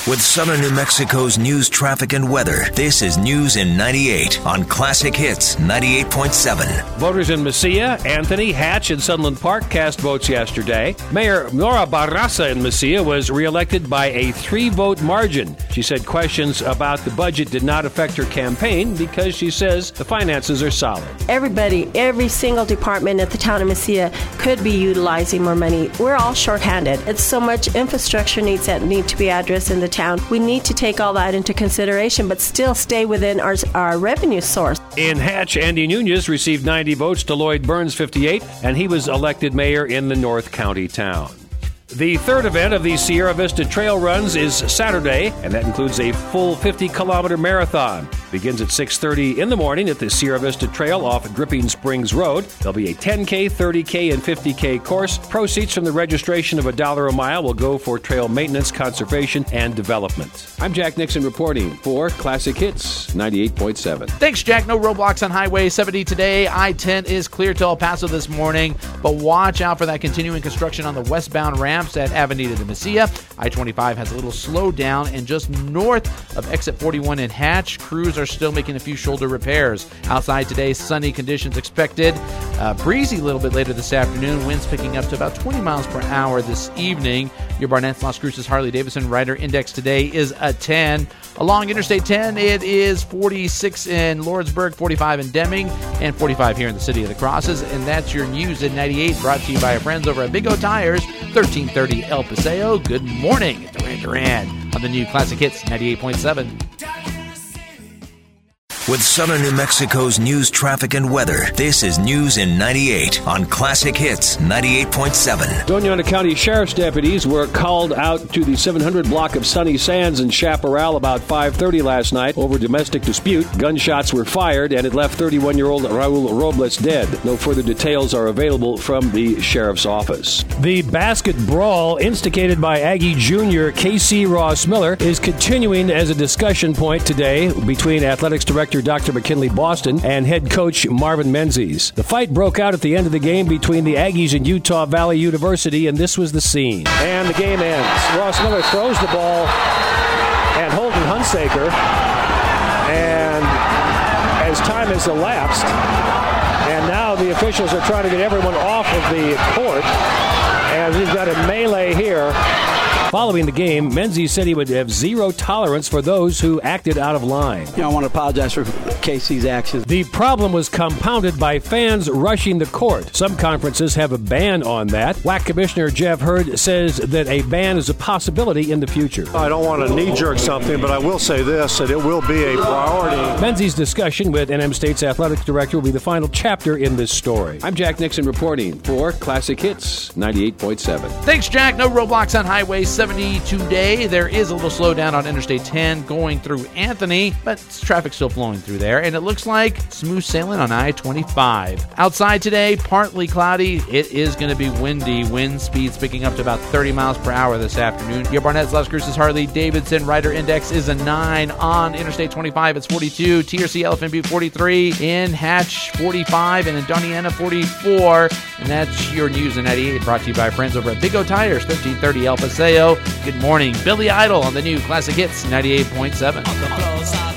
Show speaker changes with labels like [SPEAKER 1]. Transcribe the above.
[SPEAKER 1] With Southern New Mexico's news, traffic, and weather, this is News in 98 on Classic Hits 98.7.
[SPEAKER 2] Voters in Mesilla, Anthony, Hatch, and Sunland Park cast votes yesterday. Mayor Nora Barraza in Mesilla was reelected by a 3-vote margin. She said questions about the budget did not affect her campaign because she says the finances are solid.
[SPEAKER 3] Every single department at the town of Mesilla could be utilizing more money. We're all shorthanded. It's so much infrastructure needs that need to be addressed in the town. We need to take all that into consideration, but still stay within our revenue source.
[SPEAKER 2] In Hatch, Andy Nunez received 90 votes to Lloyd Burns' 58, and he was elected mayor in the North County town. The third event of the Sierra Vista Trail Runs is Saturday, and that includes a full 50-kilometer marathon. Begins at 6:30 in the morning at the Sierra Vista Trail off Dripping Springs Road. There'll be a 10K, 30K, and 50K course. Proceeds from the registration of $1 a mile will go for trail maintenance, conservation, and development. I'm Jack Nixon reporting for Classic Hits 98.7.
[SPEAKER 4] Thanks, Jack. No roadblocks on Highway 70 today. I-10 is clear to El Paso this morning, but watch out for that continuing construction on the westbound ramps at Avenida de Mesilla. I-25 has a little slowdown, and just north of exit 41 in Hatch, crews are still making a few shoulder repairs. Outside today, sunny conditions expected. Breezy a little bit later this afternoon. Winds picking up to about 20 miles per hour this evening. Your Barnett's Las Cruces Harley-Davidson Rider Index today is a 10. Along Interstate 10, it is 46 in Lordsburg, 45 in Deming, and 45 here in the City of the Crosses. And that's your News at 98, brought to you by our friends over at Big O Tires, 1330 El Paseo. Good morning, Duran Duran, on the new Classic Hits 98.7.
[SPEAKER 1] With Southern New Mexico's news, traffic, and weather, this is News in 98 on Classic Hits 98.7.
[SPEAKER 2] Doña County Sheriff's deputies were called out to the 700 block of Sunny Sands in Chaparral about 5:30 last night over domestic dispute. Gunshots were fired, and it left 31-year-old Raul Robles dead. No further details are available from the sheriff's office. The basket brawl instigated by Aggie Jr. K.C. Ross Miller is continuing as a discussion point today between athletics director Dr. McKinley Boston and head coach Marvin Menzies. The fight broke out at the end of the game between the Aggies and Utah Valley University, and this was the scene. And the game ends. Ross Miller throws the ball at Holden Hunsaker, and as time has elapsed, and now the officials are trying to get everyone off of the court, and we've got a melee here. Following the game, Menzies said he would have zero tolerance for those who acted out of line.
[SPEAKER 5] I want to apologize for Casey's actions.
[SPEAKER 2] The problem was compounded by fans rushing the court. Some conferences have a ban on that. WAC Commissioner Jeff Hurd says that a ban is a possibility in the future.
[SPEAKER 6] I don't want to knee-jerk something, but I will say this, that it will be a priority.
[SPEAKER 2] Menzies' discussion with NM State's athletics director will be the final chapter in this story. I'm Jack Nixon reporting for Classic Hits 98.7.
[SPEAKER 4] Thanks, Jack. No roadblocks on Highway 70 today. There is a little slowdown on Interstate 10 going through Anthony, but traffic's still flowing through there, and it looks like smooth sailing on I-25. Outside today, partly cloudy. It is going to be windy. Wind speeds picking up to about 30 miles per hour this afternoon. Your Barnett's Las Cruces Harley-Davidson Rider Index is a 9. On Interstate 25, it's 42. TRC Elephant Butte 43. In Hatch 45, and in Doniana 44. And that's your News in 98, brought to you by friends over at Big O Tires, 1330 El Paseo. Good morning, Billy Idol on the new Classic Hits 98.7.